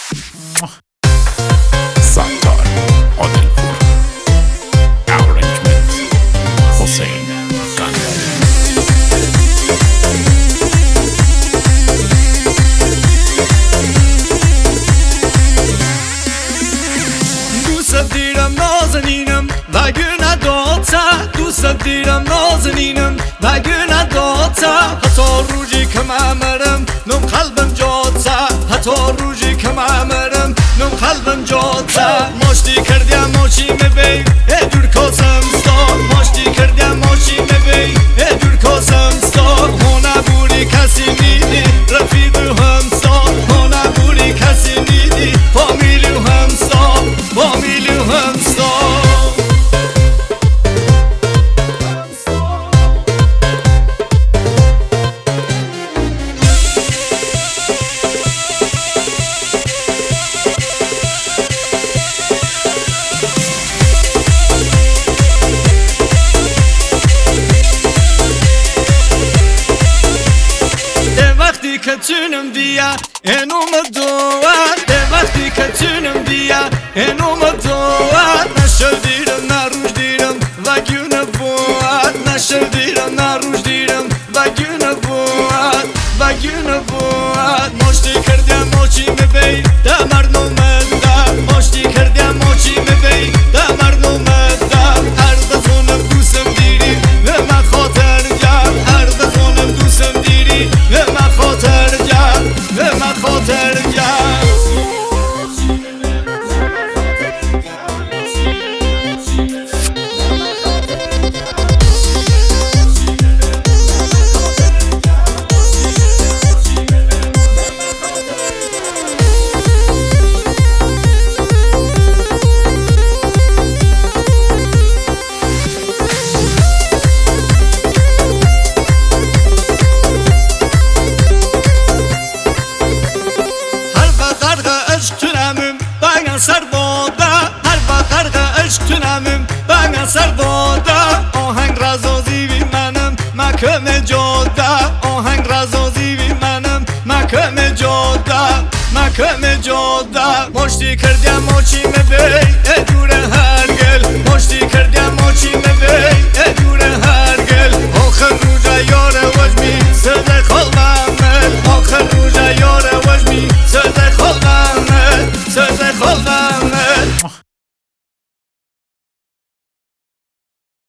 ستار عادلپور ارنجمنت حسین قندری. دوست دیرم نازنینم و گونه داتا، دوست دیرم نازنینم و گونه داتا. حتی روزی که معمرم نم قلبم جاتا، حتی روزی که معمرم نم قلبم جاتا. ماشتی کردیم ماشی مبی ادور کاسم ستار، ماشتی کردیم ماشی مبی ادور کاسم ستار. هونه بوری کسی نیدی رفیق همسار، هونه بوری کسی نیدی فامیلی همسار، فامیلی همسار. که تونم دیا اینوم دوات، وقتی که تونم دیا اینوم دوات. نشل دیرم نروش دیرم و گونه بوات، نشل دیرم نروش دیرم و گونه بوات، و گونه بوات. ماشتی کردیم ماشی مبی دمر نومدم، ماشتی کردیم ماشی مبی دمر نومدم. عرض خونم دوستم دیری و من خاطر جم، عرض خونم دوستم دیری و من خاطر جم، و من خاطر جم. سر بادا هر وقت غرق عشق تونمم بنگ سر بادا. آهنگ رزازی بی منم مکم جاده، آهنگ رزازی بی منم مکم جاده، مکم جاده. ماشتی کردیم ماشی مبی